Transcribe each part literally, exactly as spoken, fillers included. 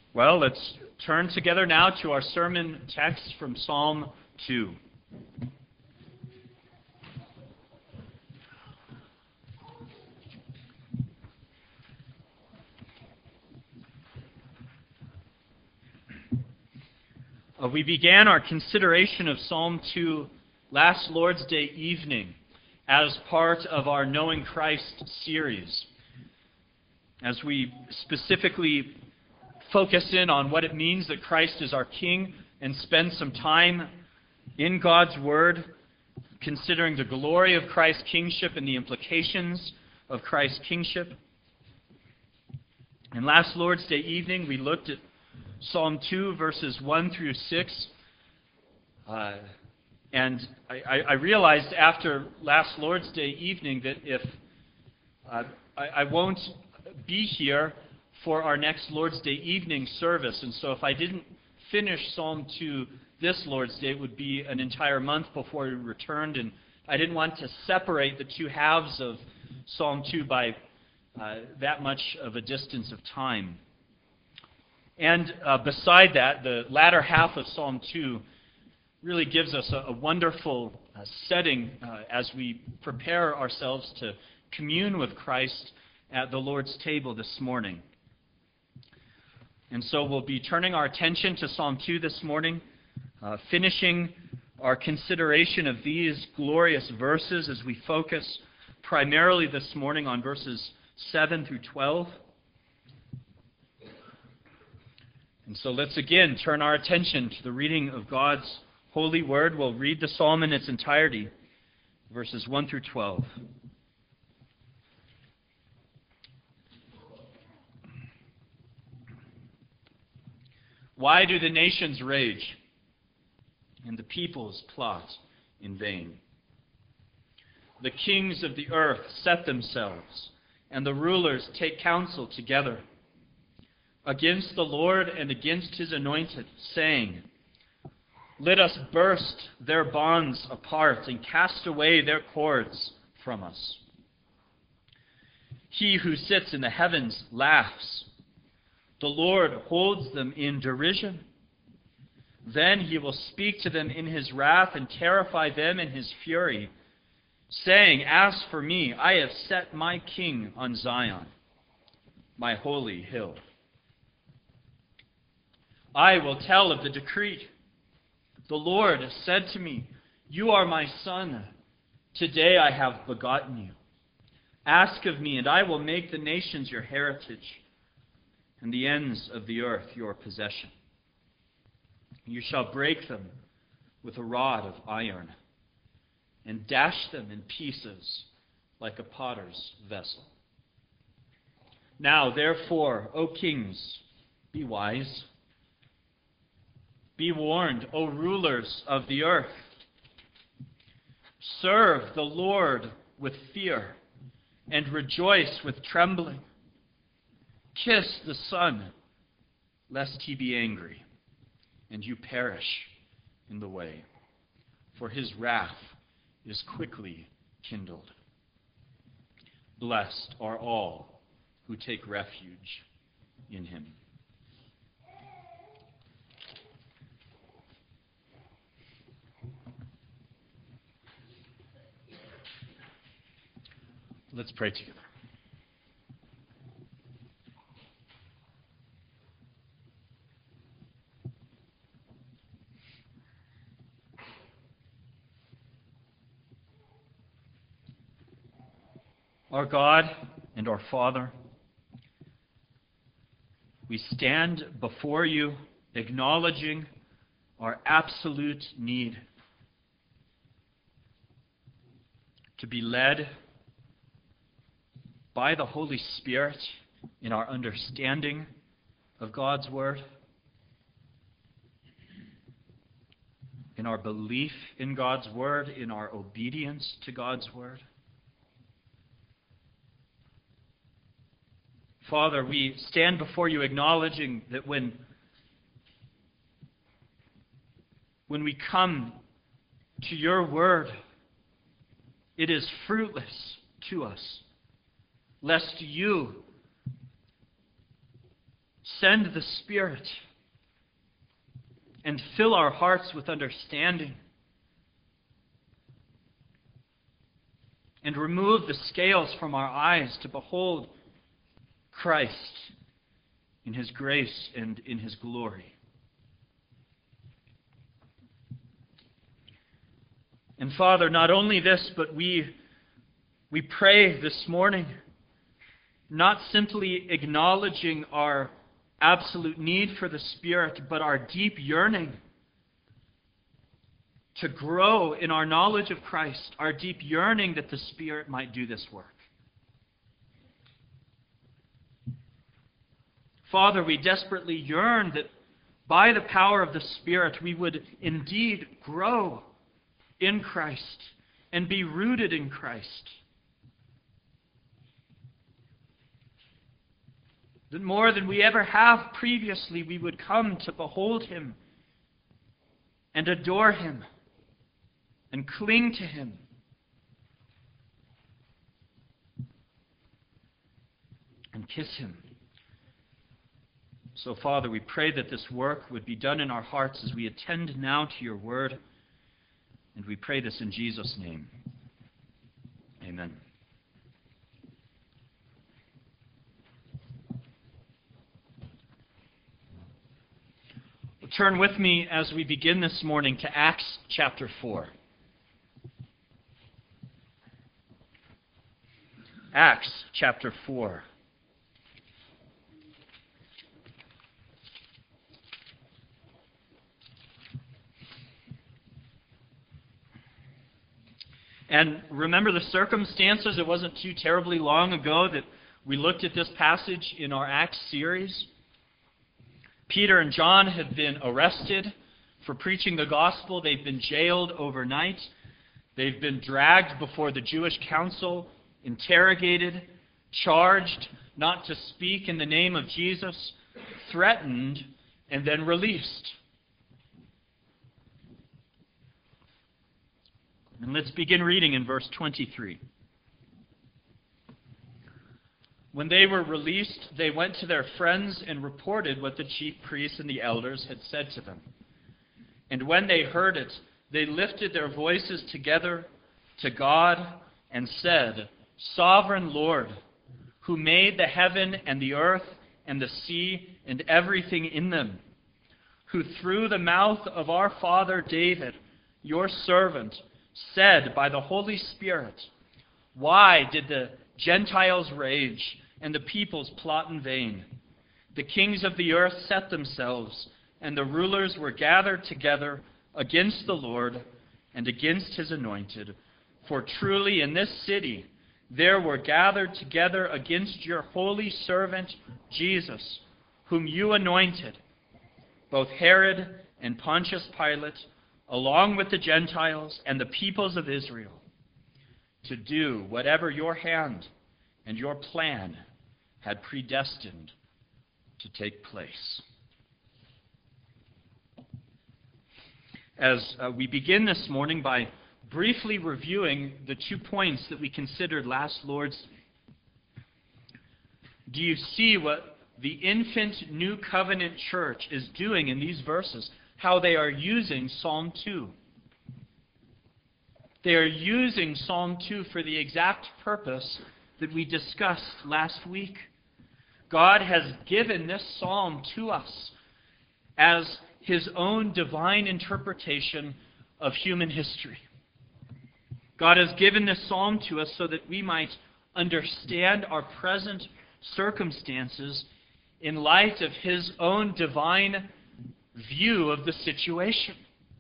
Well, let's turn together now to our sermon text from Psalm two. Uh, we began our consideration of Psalm two last Lord's Day evening as part of our Knowing Christ series, as we specifically focus in on what it means that Christ is our King and spend some time in God's Word, considering the glory of Christ's kingship and the implications of Christ's kingship. And last Lord's Day evening, we looked at Psalm two, verses one through six. Uh, and I, I realized after last Lord's Day evening that if uh, I, I won't be here for our next Lord's Day evening service. And so if I didn't finish Psalm two this Lord's Day, it would be an entire month before we returned. And I didn't want to separate the two halves of Psalm two by uh, that much of a distance of time. And uh, beside that, the latter half of Psalm two really gives us a, a wonderful uh, setting uh, as we prepare ourselves to commune with Christ at the Lord's table this morning. And so we'll be turning our attention to Psalm two this morning, uh, finishing our consideration of these glorious verses as we focus primarily this morning on verses seven through twelve. And so let's again turn our attention to the reading of God's holy word. We'll read the psalm in its entirety, verses one through twelve. Why do the nations rage and the peoples plot in vain? The kings of the earth set themselves, and the rulers take counsel together against the Lord and against his anointed, saying, "Let us burst their bonds apart and cast away their cords from us." He who sits in the heavens laughs. The Lord holds them in derision. Then he will speak to them in his wrath and terrify them in his fury, saying, "As for me, I have set my king on Zion, my holy hill. I will tell of the decree. The Lord said to me, 'You are my son. Today I have begotten you. Ask of me, and I will make the nations your heritage, and the ends of the earth your possession. You shall break them with a rod of iron, and dash them in pieces like a potter's vessel.' Now, therefore, O kings, be wise. Be warned, O rulers of the earth. Serve the Lord with fear, and rejoice with trembling. Kiss the Son, lest he be angry, and you perish in the way, for his wrath is quickly kindled. Blessed are all who take refuge in him." Let's pray together. Our God and our Father, we stand before you acknowledging our absolute need to be led by the Holy Spirit in our understanding of God's Word, in our belief in God's Word, in our obedience to God's Word. Father, we stand before you acknowledging that when, when we come to your Word, it is fruitless to us, lest you Send the Spirit and fill our hearts with understanding. And remove the scales from our eyes to behold Christ in His grace and in His glory. And Father, not only this, but we, we pray this morning, not simply acknowledging our absolute need for the Spirit, but our deep yearning to grow in our knowledge of Christ, our deep yearning that the Spirit might do this work. Father, we desperately yearn that by the power of the Spirit we would indeed grow in Christ and be rooted in Christ. That more than we ever have previously, we would come to behold Him and adore Him and cling to Him. And kiss Him. So, Father, we pray that this work would be done in our hearts as we attend now to Your Word. And we pray this in Jesus' name. Amen. Turn with me as we begin this morning to Acts chapter four. Acts chapter four. And remember the circumstances. It wasn't too terribly long ago that we looked at this passage in our Acts series. Peter and John have been arrested for preaching the gospel. They've been jailed overnight. They've been dragged before the Jewish council, interrogated, charged not to speak in the name of Jesus, threatened, and then released. And let's begin reading in verse twenty-three. When they were released, they went to their friends and reported what the chief priests and the elders had said to them. And when they heard it, they lifted their voices together to God and said, Sovereign Lord, who made the heaven and the earth and the sea and everything in them, who through the mouth of our father David, your servant, said by the Holy Spirit, Why did the Gentiles rage, and the peoples plot in vain? The kings of the earth set themselves, and the rulers were gathered together against the Lord and against His anointed. For truly in this city there were gathered together against your holy servant Jesus, whom you anointed, both Herod and Pontius Pilate, along with the Gentiles and the peoples of Israel, to do whatever your hand and your plan had predestined to take place. As uh, we begin this morning by briefly reviewing the two points that we considered last Lord's Day, do you see what the infant New Covenant church is doing in these verses? How they are using Psalm two. They are using Psalm two for the exact purpose that we discussed last week. God has given this psalm to us as His own divine interpretation of human history. God has given this psalm to us so that we might understand our present circumstances in light of His own divine view of the situation.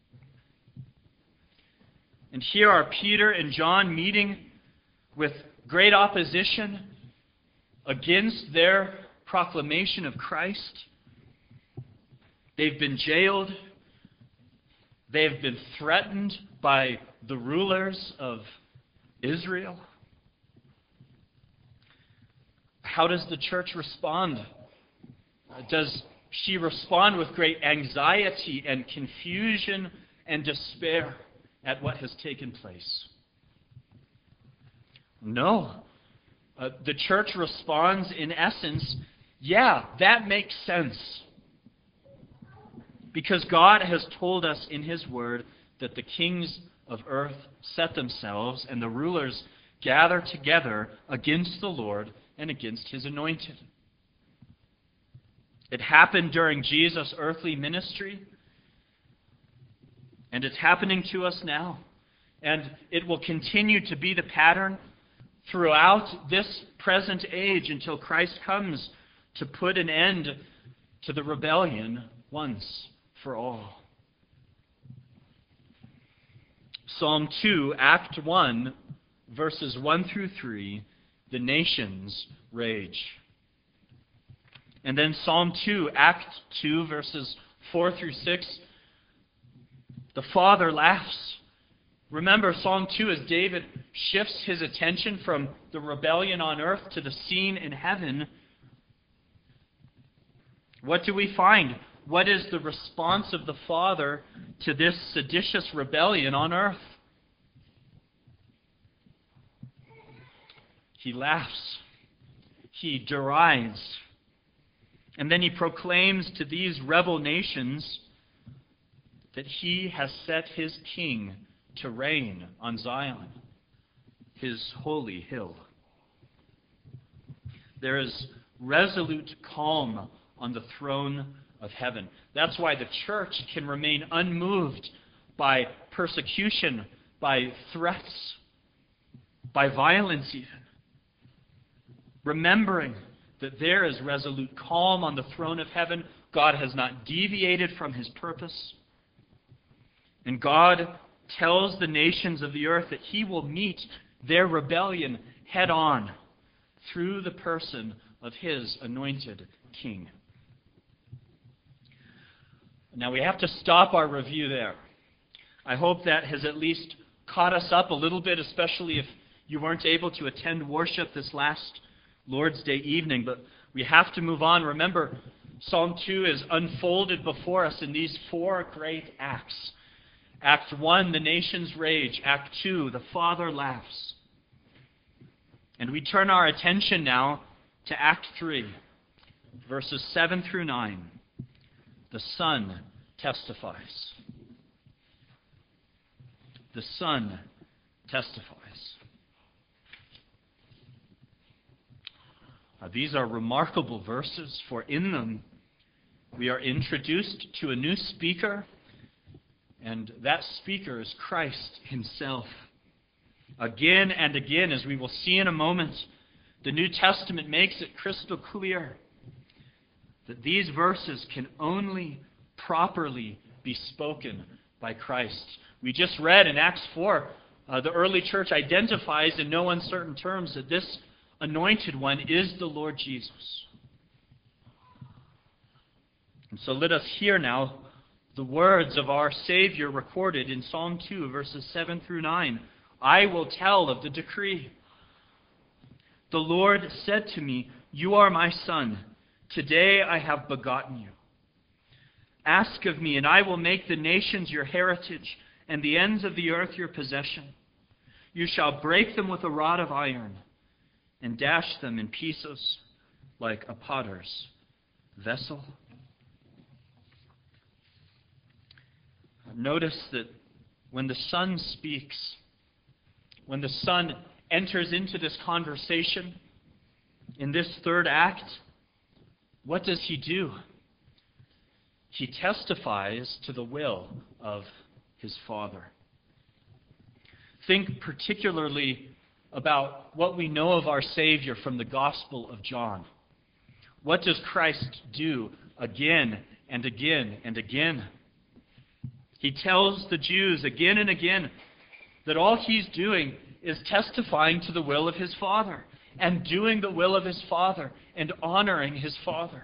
And here are Peter and John meeting with great opposition against their proclamation of Christ. They've been jailed. They've been threatened by the rulers of Israel. How does the church respond? Does she respond with great anxiety and confusion and despair at what has taken place? No. Uh, the church responds, in essence, Yeah, that makes sense. Because God has told us in His Word that the kings of earth set themselves and the rulers gather together against the Lord and against His anointed. It happened during Jesus' earthly ministry, and it's happening to us now. And it will continue to be the pattern throughout this present age until Christ comes to put an end to the rebellion once for all. Psalm two, Act one, verses one through three, the nations rage. And then Psalm two, Act two, verses four through six, the Father laughs. Remember, Psalm two, as David shifts his attention from the rebellion on earth to the scene in heaven, what do we find? What is the response of the Father to this seditious rebellion on earth? He laughs. He derides. And then he proclaims to these rebel nations that he has set his king to reign on Zion, his holy hill. There is resolute calm on the throne of heaven. That's why the church can remain unmoved by persecution, by threats, by violence even. Remembering that there is resolute calm on the throne of heaven. God has not deviated from His purpose. And God tells the nations of the earth that He will meet their rebellion head on through the person of His anointed King. Now we have to stop our review there. I hope that has at least caught us up a little bit, especially if you weren't able to attend worship this last Lord's Day evening. But we have to move on. Remember, Psalm two is unfolded before us in these four great acts. Act one, the nations rage. Act two, the Father laughs. And we turn our attention now to Act three, verses seven through nine. The Son testifies. The Son testifies. Now, these are remarkable verses, for in them we are introduced to a new speaker, and that speaker is Christ Himself. Again and again, as we will see in a moment, the New Testament makes it crystal clear that these verses can only properly be spoken by Christ. We just read in Acts four, uh, the early church identifies in no uncertain terms that this anointed one is the Lord Jesus. And so let us hear now the words of our Savior recorded in Psalm two, verses seven through nine. I will tell of the decree. The Lord said to me, "You are my son. Today I have begotten you. Ask of me, and I will make the nations your heritage, and the ends of the earth your possession. You shall break them with a rod of iron, and dash them in pieces like a potter's vessel." Notice that when the Son speaks, when the Son enters into this conversation, in this third act, what does He do? He testifies to the will of His Father. Think particularly about what we know of our Savior from the Gospel of John. What does Christ do again and again and again? He tells the Jews again and again that all He's doing is testifying to the will of His Father and doing the will of His Father and honoring His Father.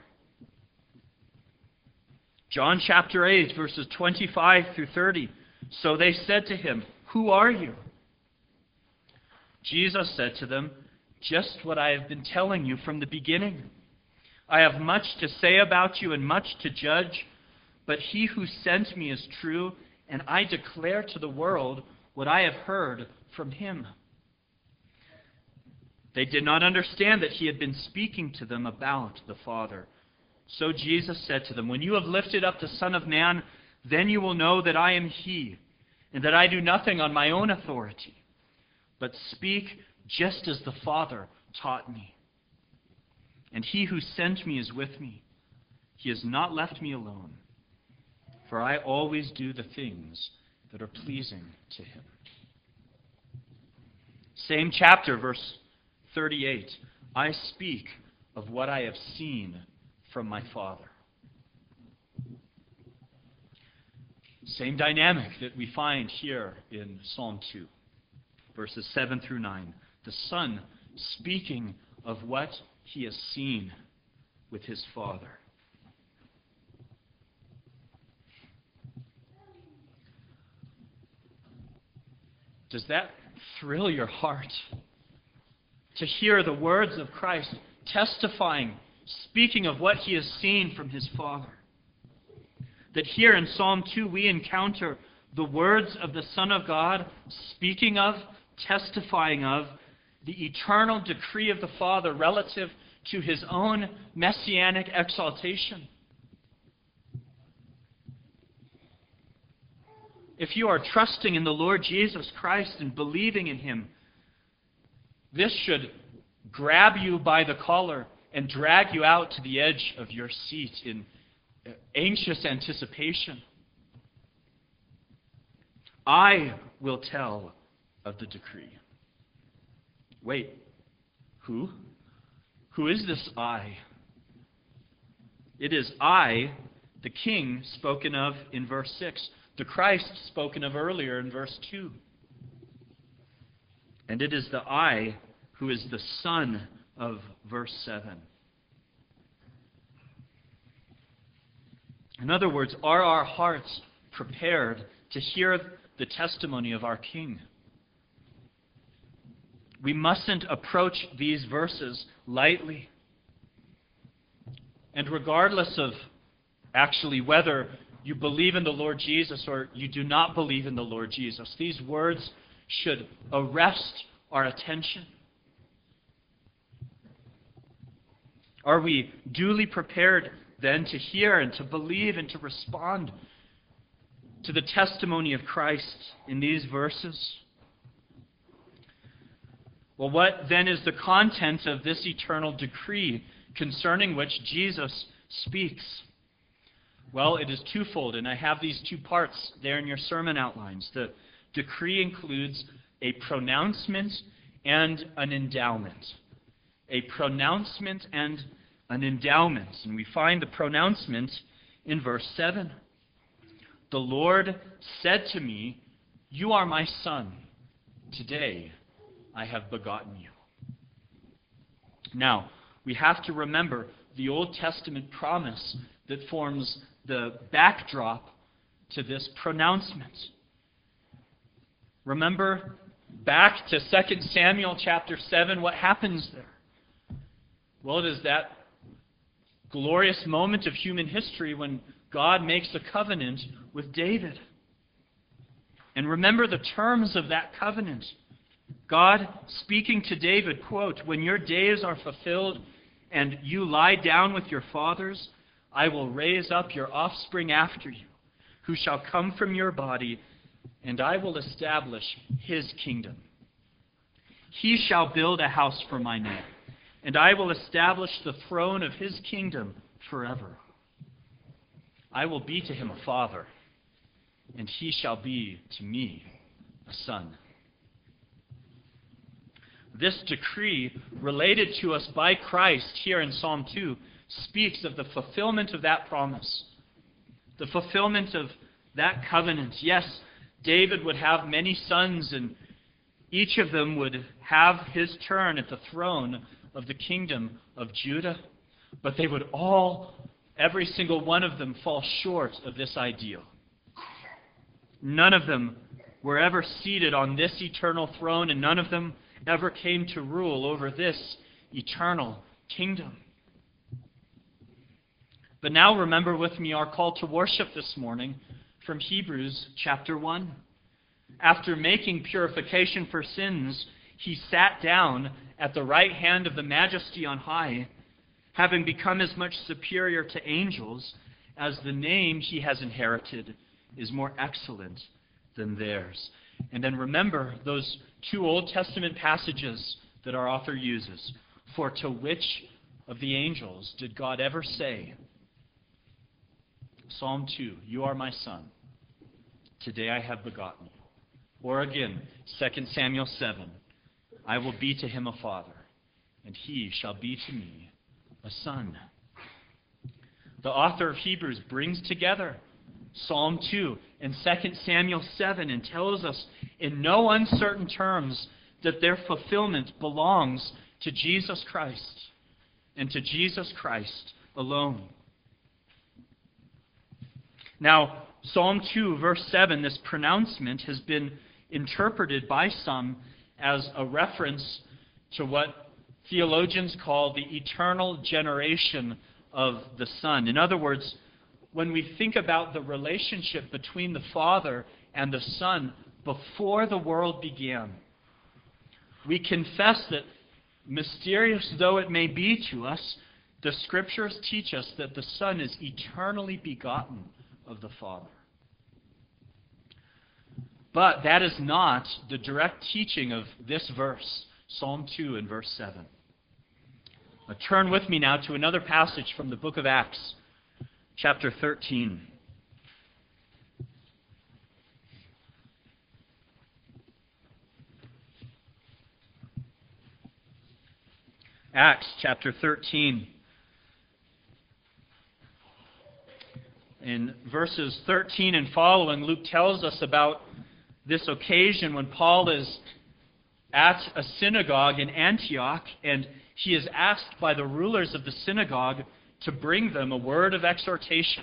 John chapter eight, verses twenty-five through thirty. So they said to Him, "Who are you?" Jesus said to them, "Just what I have been telling you from the beginning. I have much to say about you and much to judge, but He who sent me is true, and I declare to the world what I have heard from Him." They did not understand that he had been speaking to them about the Father. So Jesus said to them, "When you have lifted up the Son of Man, then you will know that I am he, and that I do nothing on my own authority, but speak just as the Father taught me. And he who sent me is with me. He has not left me alone, for I always do the things that are pleasing to him." Same chapter, verse thirty-eight. "I speak of what I have seen from my Father." Same dynamic that we find here in Psalm two, verses seven through nine. The Son speaking of what he has seen with his Father. Does that thrill your heart to hear the words of Christ testifying, speaking of what he has seen from his Father? That here in Psalm two we encounter the words of the Son of God speaking of, testifying of, the eternal decree of the Father relative to his own messianic exaltation. If you are trusting in the Lord Jesus Christ and believing in him, this should grab you by the collar and drag you out to the edge of your seat in anxious anticipation. I will tell of the decree. Wait, who? Who is this I? It is I, the King, spoken of in verse six. The Christ spoken of earlier in verse two. And it is the I who is the Son of verse seven. In other words, are our hearts prepared to hear the testimony of our King? We mustn't approach these verses lightly. And regardless of actually whether you believe in the Lord Jesus or you do not believe in the Lord Jesus, these words should arrest our attention. Are we duly prepared then to hear and to believe and to respond to the testimony of Christ in these verses? Well, what then is the content of this eternal decree concerning which Jesus speaks? Well, it is twofold, and I have these two parts there in your sermon outlines. The decree includes a pronouncement and an endowment. A pronouncement and an endowment. And we find the pronouncement in verse seven. The Lord said to me, "You are my son. Today I have begotten you." Now, we have to remember the Old Testament promise that forms the backdrop to this pronouncement. Remember back to Second Samuel chapter seven, what happens there? Well, it is that glorious moment of human history when God makes a covenant with David. And remember the terms of that covenant. God speaking to David, quote, "When your days are fulfilled and you lie down with your fathers, I will raise up your offspring after you, who shall come from your body, and I will establish his kingdom. He shall build a house for my name, and I will establish the throne of his kingdom forever. I will be to him a father, and he shall be to me a son." This decree, related to us by Christ here in Psalm two, speaks of the fulfillment of that promise, the fulfillment of that covenant. Yes, David would have many sons, and each of them would have his turn at the throne of the kingdom of Judah, but they would all, every single one of them, fall short of this ideal. None of them were ever seated on this eternal throne, and none of them ever came to rule over this eternal kingdom. But now remember with me our call to worship this morning from Hebrews chapter one. After making purification for sins, he sat down at the right hand of the Majesty on high, having become as much superior to angels as the name he has inherited is more excellent than theirs. And then remember those two Old Testament passages that our author uses. For to which of the angels did God ever say, Psalm two, you are my son, today I have begotten you. Or again, Second Samuel seven, I will be to him a father, and he shall be to me a son. The author of Hebrews brings together Psalm two and Second Samuel seven and tells us in no uncertain terms that their fulfillment belongs to Jesus Christ and to Jesus Christ alone. Now, Psalm two, verse seven, this pronouncement has been interpreted by some as a reference to what theologians call the eternal generation of the Son. In other words, when we think about the relationship between the Father and the Son before the world began, we confess that, mysterious though it may be to us, the Scriptures teach us that the Son is eternally begotten of the Father. But that is not the direct teaching of this verse, Psalm two and verse seven. Now, turn with me now to another passage from the book of Acts, chapter thirteen. Acts chapter thirteen. In verses thirteen and following, Luke tells us about this occasion when Paul is at a synagogue in Antioch, and he is asked by the rulers of the synagogue to bring them a word of exhortation.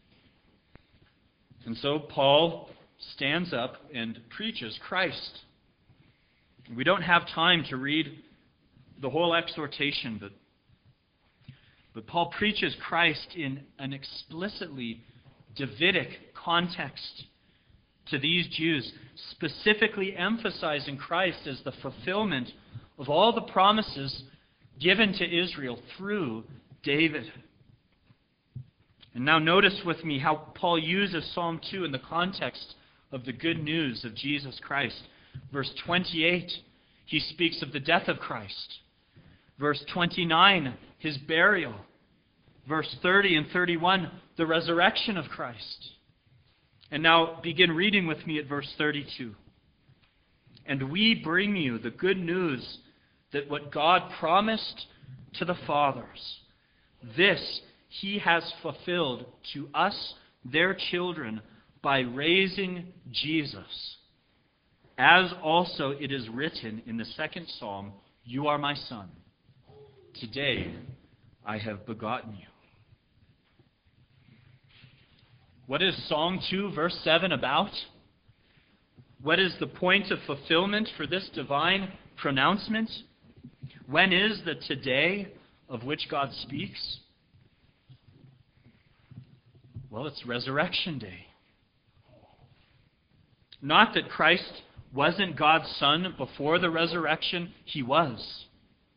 And so Paul stands up and preaches Christ. We don't have time to read the whole exhortation, but, but Paul preaches Christ in an explicitly Davidic context to these Jews, specifically emphasizing Christ as the fulfillment of all the promises given to Israel through David. And now notice with me how Paul uses Psalm two in the context of the good news of Jesus Christ. Verse twenty-eight, he speaks of the death of Christ. Verse twenty-nine, his burial. Verse thirty and thirty-one, the resurrection of Christ. And now begin reading with me at verse thirty-two. And we bring you the good news that what God promised to the fathers, this he has fulfilled to us, their children, by raising Jesus. As also it is written in the second psalm, you are my son. Today I have begotten you. What is Psalm two, verse seven about? What is the point of fulfillment for this divine pronouncement? When is the today of which God speaks? Well, it's Resurrection Day. Not that Christ wasn't God's Son before the resurrection. He was.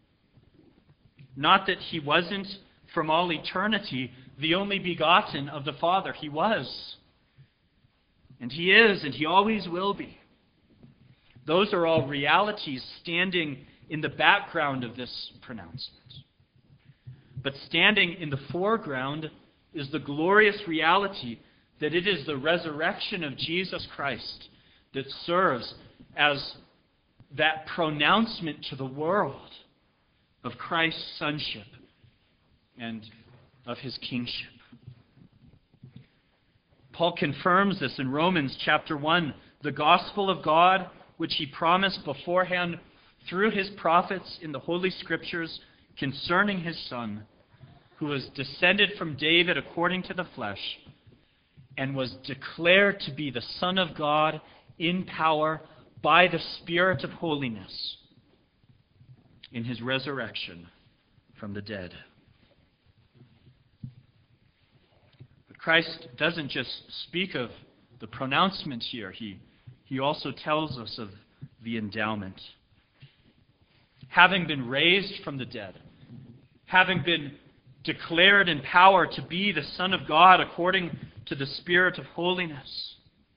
Not that he wasn't from all eternity the only begotten of the Father. He was. And he is, and he always will be. Those are all realities standing in the background of this pronouncement. But standing in the foreground is the glorious reality that it is the resurrection of Jesus Christ that serves as that pronouncement to the world of Christ's sonship and of his kingship. Paul confirms this in Romans chapter one, the gospel of God, which he promised beforehand through his prophets in the Holy Scriptures concerning his Son, who was descended from David according to the flesh, and was declared to be the Son of God in power by the Spirit of holiness in his resurrection from the dead. But Christ doesn't just speak of the pronouncement here. He, he also tells us of the endowment. having been raised from the dead, having been declared in power to be the Son of God according to the Spirit of holiness.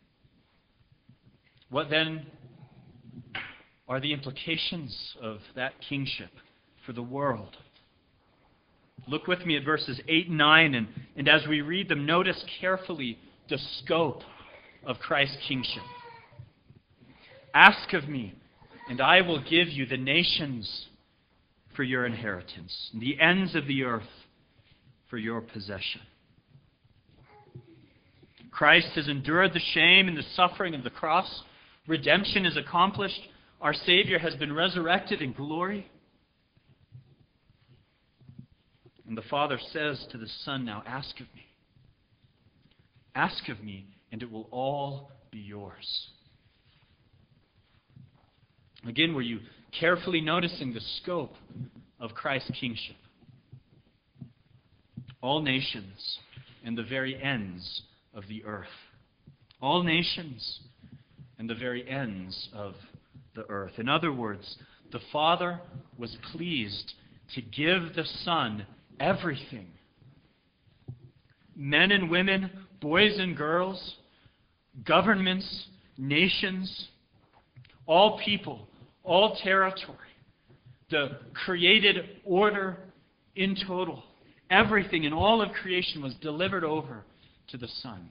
What then are the implications of that kingship for the world? Look with me at verses eight and nine, and, and as we read them, notice carefully the scope of Christ's kingship. Ask of me, and I will give you the nations for your inheritance, and the ends of the earth for your possession. Christ has endured the shame and the suffering of the cross. Redemption is accomplished. Our Savior has been resurrected in glory. And the Father says to the Son, now ask of me. Ask of me, and it will all be yours. Again, were you carefully noticing the scope of Christ's kingship? All nations and the very ends of the earth. All nations and the very ends of the earth. In other words, the Father was pleased to give the Son everything. Men and women, boys and girls, governments, nations, all people, all territory, the created order in total. Everything in all of creation was delivered over to the Son.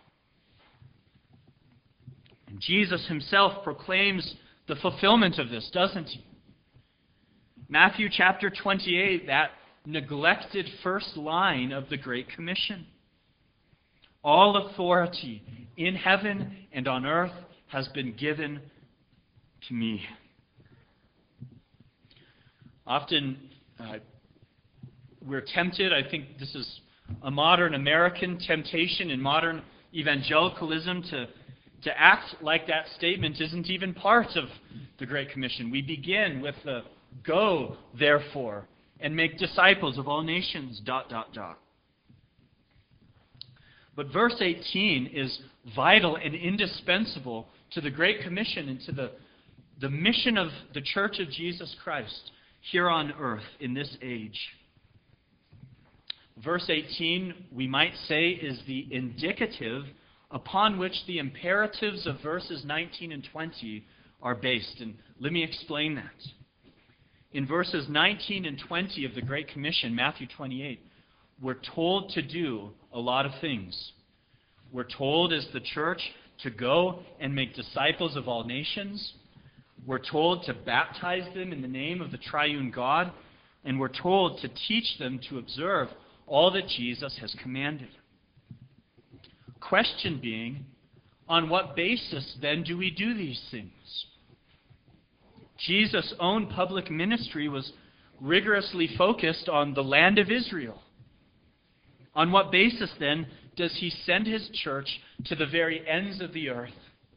And Jesus himself proclaims the fulfillment of this, doesn't he? Matthew chapter twenty-eight, that neglected first line of the Great Commission. All authority in heaven and on earth has been given to me. Often uh, we're tempted, I think this is a modern American temptation in modern evangelicalism, to, to act like that statement isn't even part of the Great Commission. We begin with the go, therefore, and make disciples of all nations, dot, dot, dot. But verse eighteen is vital and indispensable to the Great Commission and to the, the mission of the Church of Jesus Christ here on earth in this age. Verse eighteen, we might say, is the indicative upon which the imperatives of verses nineteen and twenty are based. And let me explain that. In verses nineteen and twenty of the Great Commission, Matthew twenty-eight, we're told to do a lot of things. We're told as the church to go and make disciples of all nations. We're told to baptize them in the name of the triune God. And we're told to teach them to observe all that Jesus has commanded. Question being, on what basis then do we do these things? Jesus' own public ministry was rigorously focused on the land of Israel. On what basis, then, does he send his church to the very ends of the earth?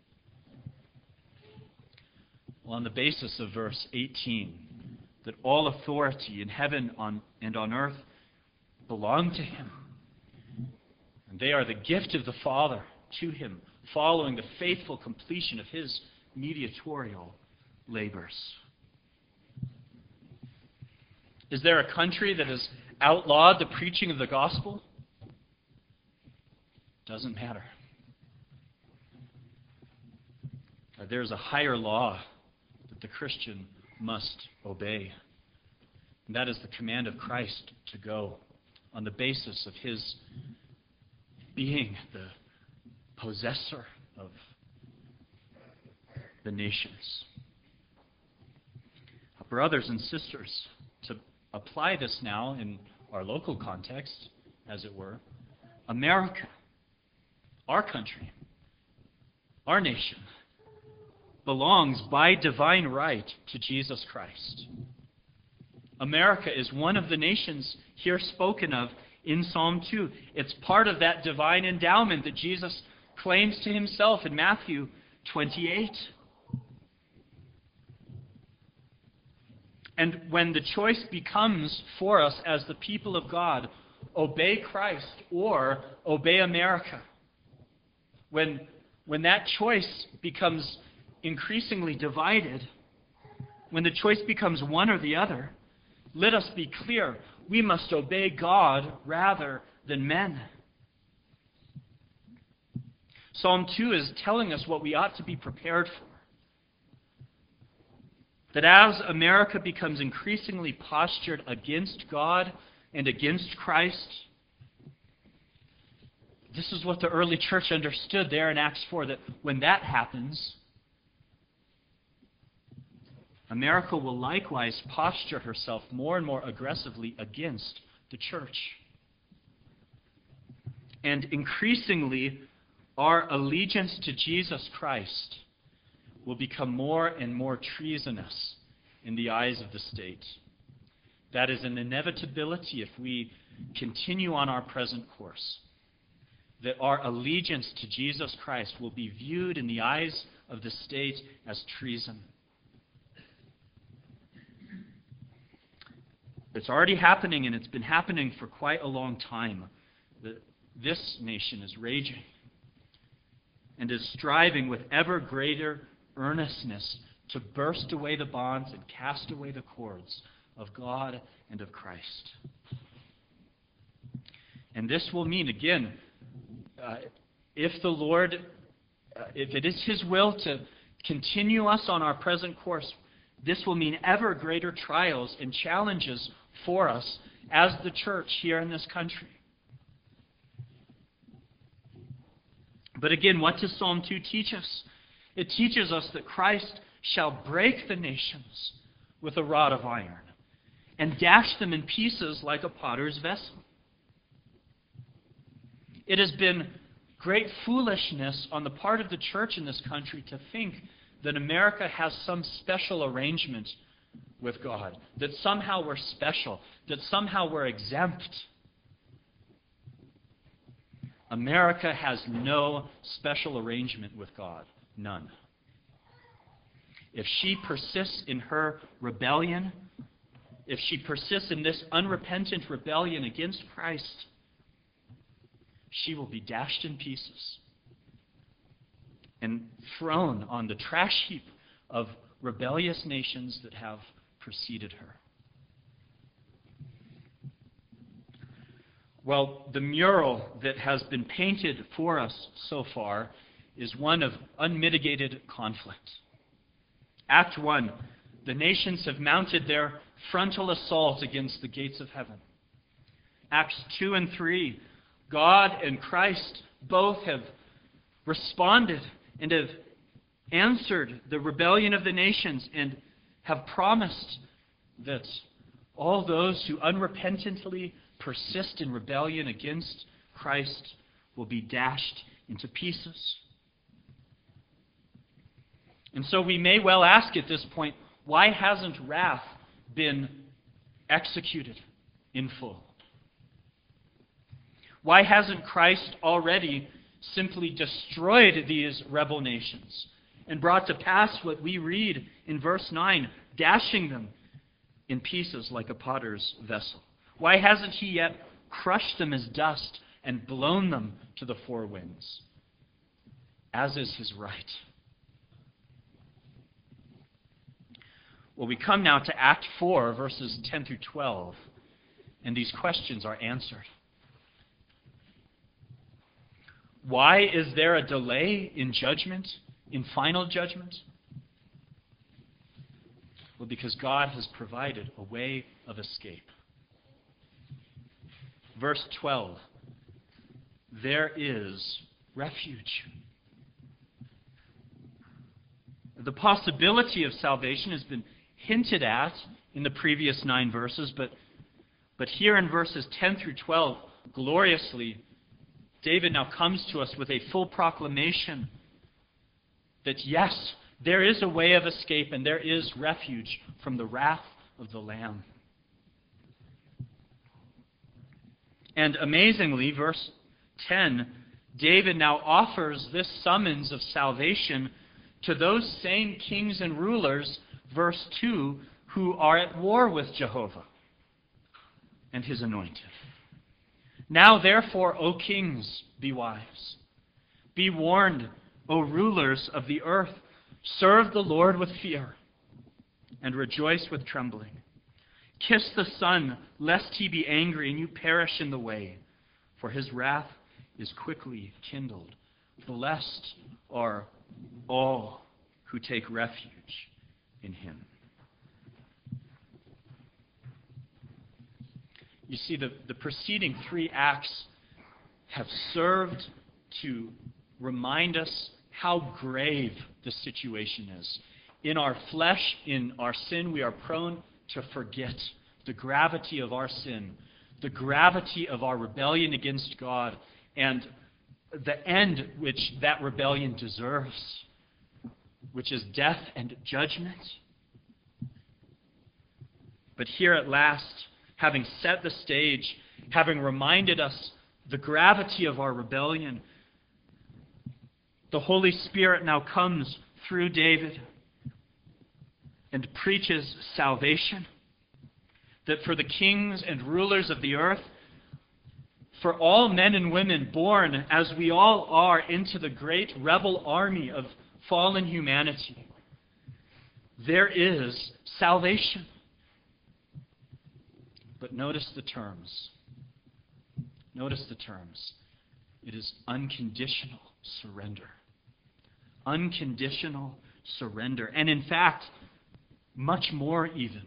Well, on the basis of verse eighteen, that all authority in heaven on, and on earth belong to him. And they are the gift of the Father to him, following the faithful completion of his mediatorial labors. Is there a country that has outlawed the preaching of the gospel? Doesn't matter. There's a higher law that the Christian must obey. And that is the command of Christ to go on the basis of his being the possessor of the nations. Brothers and sisters, to apply this now in our local context, as it were, America, our country, our nation, belongs by divine right to Jesus Christ. America is one of the nations here spoken of in Psalm two. It's part of that divine endowment that Jesus claims to himself in Matthew twenty-eight. And when the choice becomes for us as the people of God, obey Christ or obey America, when, when that choice becomes increasingly divided, when the choice becomes one or the other, let us be clear, we must obey God rather than men. Psalm two is telling us what we ought to be prepared for. That as America becomes increasingly postured against God and against Christ, this is what the early church understood there in Acts four, that when that happens, America will likewise posture herself more and more aggressively against the church. And increasingly, our allegiance to Jesus Christ will become more and more treasonous in the eyes of the state. That is an inevitability if we continue on our present course, that our allegiance to Jesus Christ will be viewed in the eyes of the state as treason. It's already happening, and it's been happening for quite a long time. The, this nation is raging and is striving with ever greater earnestness to burst away the bonds and cast away the cords of God and of Christ. And this will mean, again, uh, if the Lord, uh, if it is His will to continue us on our present course, this will mean ever greater trials and challenges for us as the church here in this country. But again, what does Psalm two teach us? It teaches us that Christ shall break the nations with a rod of iron and dash them in pieces like a potter's vessel. It has been great foolishness on the part of the church in this country to think that America has some special arrangement with God, that somehow we're special, that somehow we're exempt. America has no special arrangement with God. None. If she persists in her rebellion, if she persists in this unrepentant rebellion against Christ, she will be dashed in pieces and thrown on the trash heap of rebellious nations that have preceded her. Well, the mural that has been painted for us so far is one of unmitigated conflict. Act one, the nations have mounted their frontal assault against the gates of heaven. Acts two and three, God and Christ both have responded and have answered the rebellion of the nations and have promised that all those who unrepentantly persist in rebellion against Christ will be dashed into pieces. And so we may well ask at this point, why hasn't wrath been executed in full? Why hasn't Christ already simply destroyed these rebel nations and brought to pass what we read in verse nine, dashing them in pieces like a potter's vessel? Why hasn't He yet crushed them as dust and blown them to the four winds, as is His right? Well, we come now to Act four, verses ten through twelve, and these questions are answered. Why is there a delay in judgment, in final judgment? Well, because God has provided a way of escape. Verse twelve, there is refuge. The possibility of salvation has been hinted at in the previous nine verses, but, but here in verses ten through twelve, gloriously, David now comes to us with a full proclamation that yes, there is a way of escape and there is refuge from the wrath of the Lamb. And amazingly, verse ten, David now offers this summons of salvation to those same kings and rulers, verse two, who are at war with Jehovah and His anointed. Now therefore, O kings, be wise. Be warned, O rulers of the earth. Serve the Lord with fear. and rejoice with trembling. Kiss the Son, lest he be angry and you perish in the way, for his wrath is quickly kindled. Blessed are all who take refuge in him. You see, the, the preceding three acts have served to remind us how grave the situation is. In our flesh, in our sin, we are prone to forget the gravity of our sin, the gravity of our rebellion against God, and the end which that rebellion deserves, which is death and judgment. But here at last, having set the stage, having reminded us the gravity of our rebellion, the Holy Spirit now comes through David and preaches salvation, that for the kings and rulers of the earth, for all men and women born, as we all are, into the great rebel army of fallen humanity, there is salvation. But notice the terms. Notice the terms. It is unconditional surrender. Unconditional surrender. And in fact, much more even.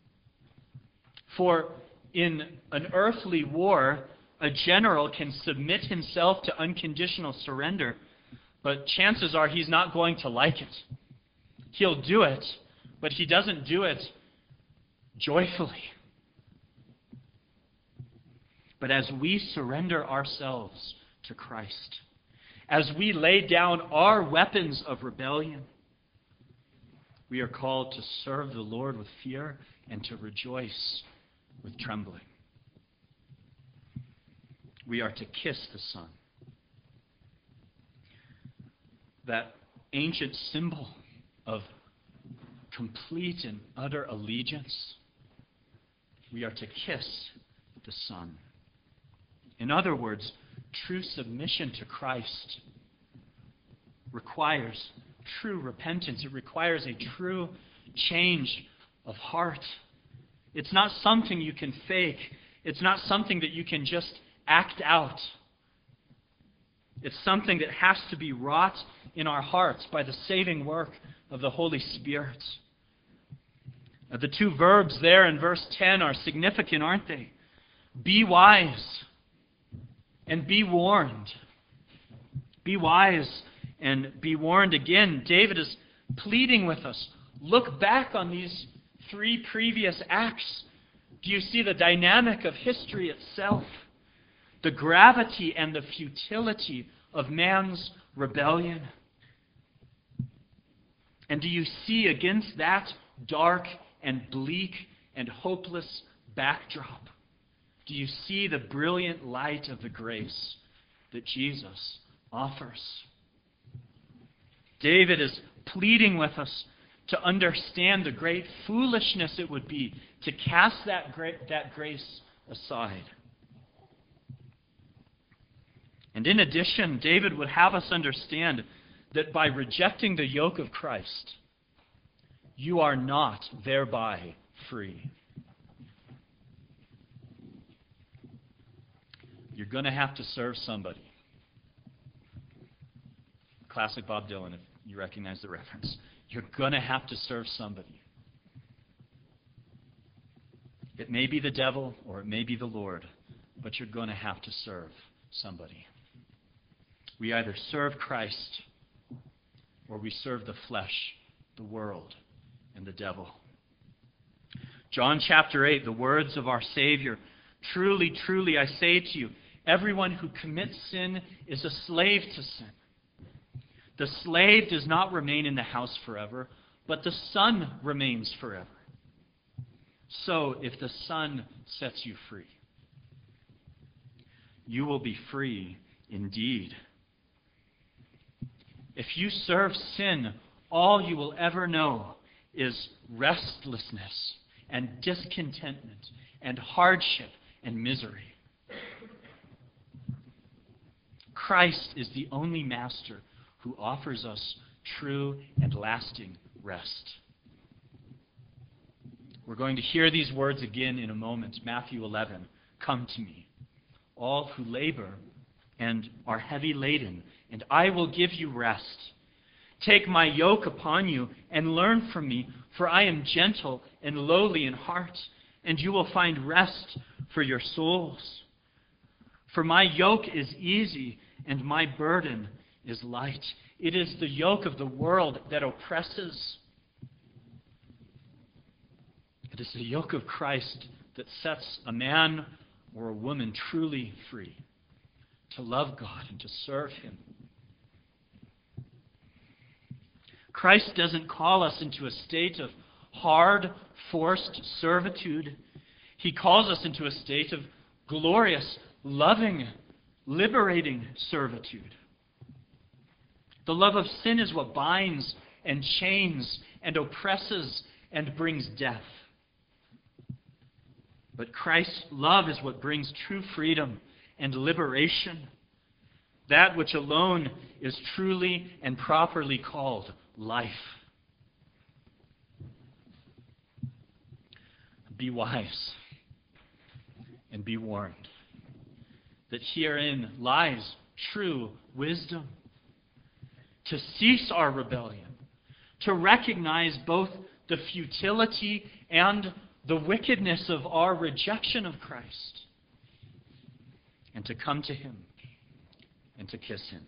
For in an earthly war, a general can submit himself to unconditional surrender, but chances are he's not going to like it. He'll do it, but he doesn't do it joyfully. But as we surrender ourselves to Christ, as we lay down our weapons of rebellion, we are called to serve the Lord with fear and to rejoice with trembling. We are to kiss the Son. That ancient symbol of complete and utter allegiance, we are to kiss the Son. In other words, true submission to Christ requires true repentance. It requires a true change of heart. It's not something you can fake. It's not something that you can just act out. It's something that has to be wrought in our hearts by the saving work of the Holy Spirit. Now, the two verbs there in verse ten are significant, aren't they? Be wise and be warned. Be wise and be warned again. David is pleading with us. Look back on these three previous acts. Do you see the dynamic of history itself? The gravity and the futility of man's rebellion. And do you see against that dark and bleak and hopeless backdrop, do you see the brilliant light of the grace that Jesus offers? David is pleading with us to understand the great foolishness it would be to cast that great, that grace aside. And in addition, David would have us understand that by rejecting the yoke of Christ, you are not thereby free. You're going to have to serve somebody. Classic Bob Dylan, if you recognize the reference. You're going to have to serve somebody. It may be the devil or it may be the Lord, but you're going to have to serve somebody. We either serve Christ or we serve the flesh, the world, and the devil. John chapter eight, the words of our Savior. Truly, truly, I say to you, everyone who commits sin is a slave to sin. The slave does not remain in the house forever, but the Son remains forever. So, if the Son sets you free, you will be free indeed. If you serve sin, all you will ever know is restlessness and discontentment and hardship and misery. Christ is the only master who offers us true and lasting rest. We're going to hear these words again in a moment. Matthew eleven, "Come to me, all who labor and are heavy laden, and I will give you rest. Take my yoke upon you and learn from me, for I am gentle and lowly in heart, and you will find rest for your souls. For my yoke is easy and my burden is light." It is the yoke of the world that oppresses. It is the yoke of Christ that sets a man or a woman truly free to love God and to serve Him. Christ doesn't call us into a state of hard, forced servitude. He calls us into a state of glorious, loving, liberating servitude. The love of sin is what binds and chains and oppresses and brings death. But Christ's love is what brings true freedom and liberation, that which alone is truly and properly called life. Be wise and be warned that herein lies true wisdom. To cease our rebellion, to recognize both the futility and the wickedness of our rejection of Christ, and to come to Him and to kiss Him.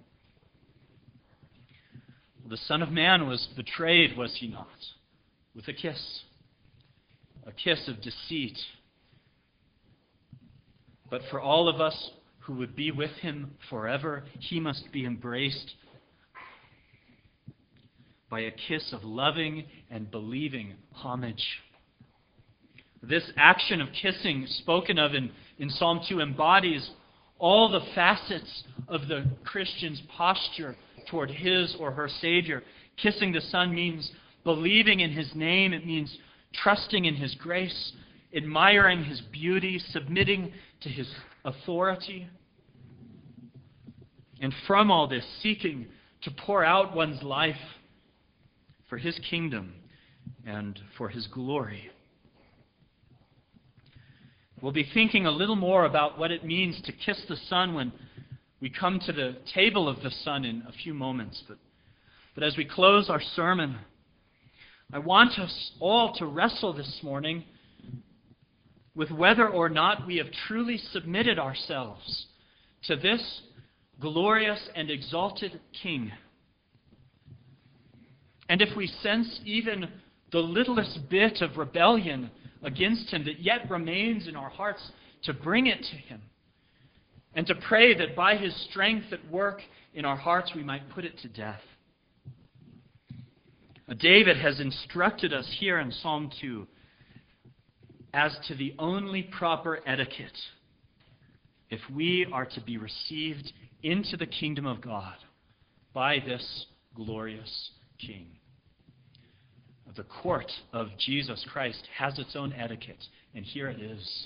The Son of Man was betrayed, was He not? With a kiss. A kiss of deceit. But for all of us who would be with Him forever, He must be embraced by a kiss of loving and believing homage. This action of kissing spoken of in, in Psalm two embodies all the facets of the Christian's posture toward his or her Savior. Kissing the Son means believing in His name. It means trusting in His grace, admiring His beauty, submitting to His authority. And from all this, seeking to pour out one's life for His kingdom and for His glory. We'll be thinking a little more about what it means to kiss the Son when we come to the table of the Son in a few moments. But, but as we close our sermon, I want us all to wrestle this morning with whether or not we have truly submitted ourselves to this glorious and exalted King. And if we sense even the littlest bit of rebellion against Him that yet remains in our hearts, to bring it to Him and to pray that by His strength at work in our hearts we might put it to death. David has instructed us here in Psalm two as to the only proper etiquette if we are to be received into the kingdom of God by this glorious King. The court of Jesus Christ has its own etiquette, and here it is.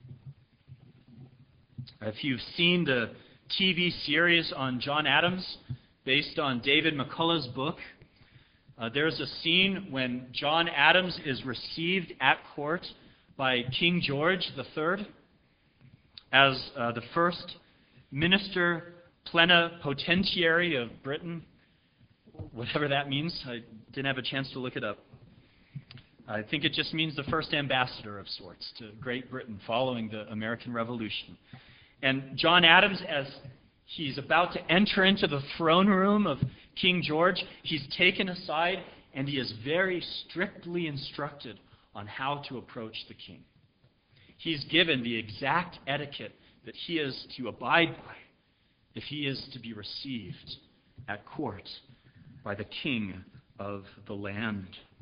If you've seen the T V series on John Adams, based on David McCullough's book, uh, there's a scene when John Adams is received at court by King George the Third as uh, the first minister plenipotentiary of Britain, whatever that means. I didn't have a chance to look it up. I think it just means the first ambassador of sorts to Great Britain following the American Revolution. And John Adams, as he's about to enter into the throne room of King George, he's taken aside and he is very strictly instructed on how to approach the king. He's given the exact etiquette that he is to abide by if he is to be received at court by the king of the land.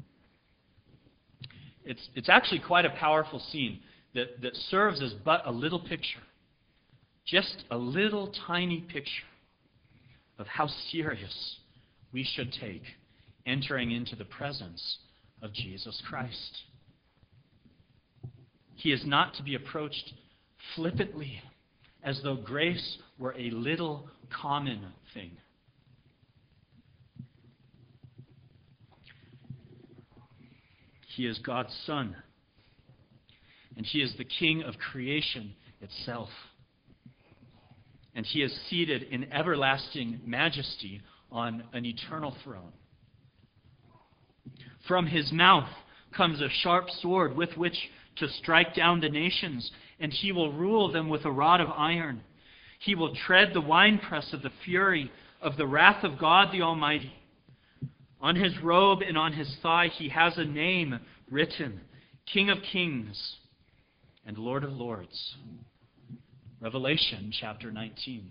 It's, it's actually quite a powerful scene that, that serves as but a little picture, just a little tiny picture of how serious we should take entering into the presence of Jesus Christ. He is not to be approached flippantly, as though grace were a little common thing. He is God's Son. And He is the King of creation itself. And He is seated in everlasting majesty on an eternal throne. From His mouth comes a sharp sword with which to strike down the nations, and He will rule them with a rod of iron. He will tread the winepress of the fury of the wrath of God the Almighty. On His robe and on His thigh He has a name written, King of Kings and Lord of Lords. Revelation chapter nineteen.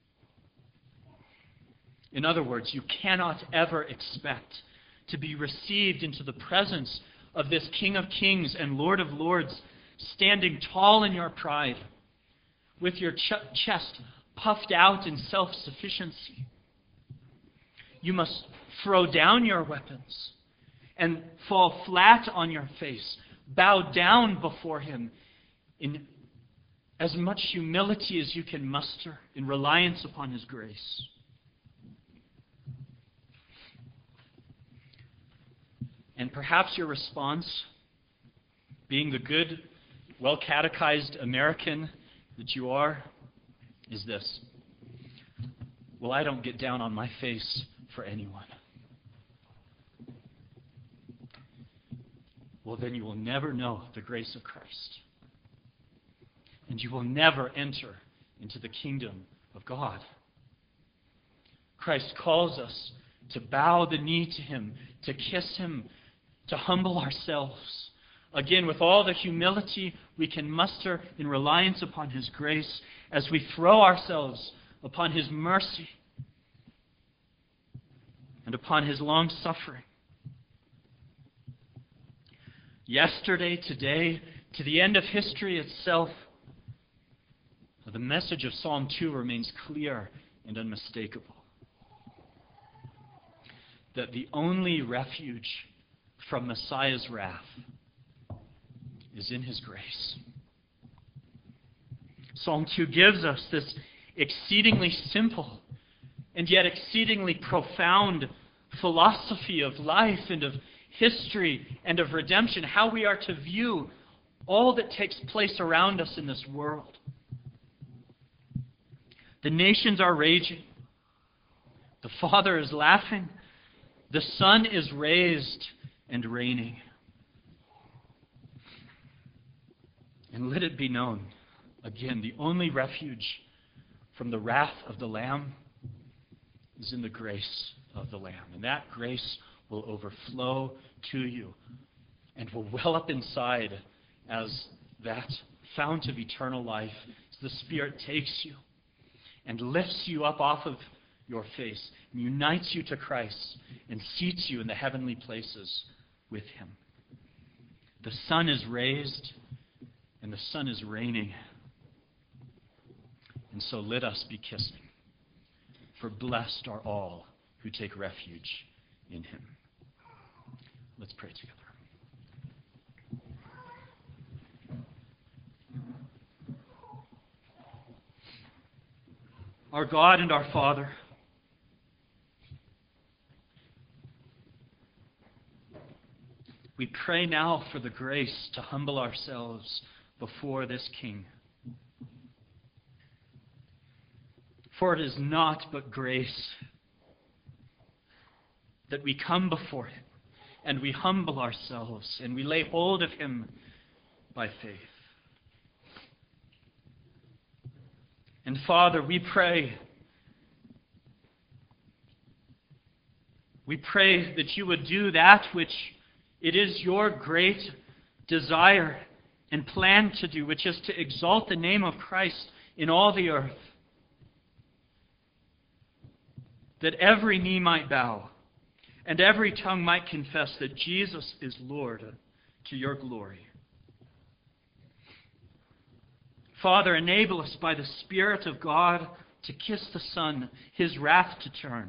In other words, you cannot ever expect to be received into the presence of this King of Kings and Lord of Lords, standing tall in your pride, with your ch- chest puffed out in self-sufficiency. You must throw down your weapons and fall flat on your face, bow down before Him in as much humility as you can muster in reliance upon His grace. And perhaps your response, being the good, well-catechized American that you are, is this: well, I don't get down on my face for anyone. Well, then you will never know the grace of Christ. And you will never enter into the kingdom of God. Christ calls us to bow the knee to Him, to kiss Him, to humble ourselves, again with all the humility we can muster in reliance upon His grace, as we throw ourselves upon His mercy and upon His long suffering. Yesterday, today, to the end of history itself, the message of Psalm two remains clear and unmistakable. That the only refuge from Messiah's wrath is in His grace. Psalm two gives us this exceedingly simple and yet exceedingly profound philosophy of life and of history and of redemption, how we are to view all that takes place around us in this world. The nations are raging. The Father is laughing. The Son is raised and reigning. And let it be known, again, the only refuge from the wrath of the Lamb is in the grace of the Lamb. And that grace will overflow to you and will well up inside as that fount of eternal life, as the Spirit takes you and lifts you up off of your face, and unites you to Christ, and seats you in the heavenly places with Him. The Son is raised, and the Son is reigning. And so let us be kissing, for blessed are all who take refuge in Him. Let's pray together. Our God and our Father, we pray now for the grace to humble ourselves before this King. For it is not but grace that we come before Him and we humble ourselves and we lay hold of Him by faith. And Father, we pray, we pray that you would do that which it is your great desire and plan to do, which is to exalt the name of Christ in all the earth. That every knee might bow and every tongue might confess that Jesus is Lord, to your glory. Father, enable us by the Spirit of God to kiss the Son, His wrath to turn.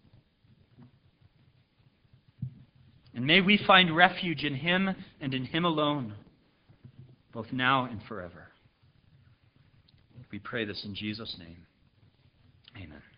And may we find refuge in Him and in Him alone, both now and forever. We pray this in Jesus' name. Amen.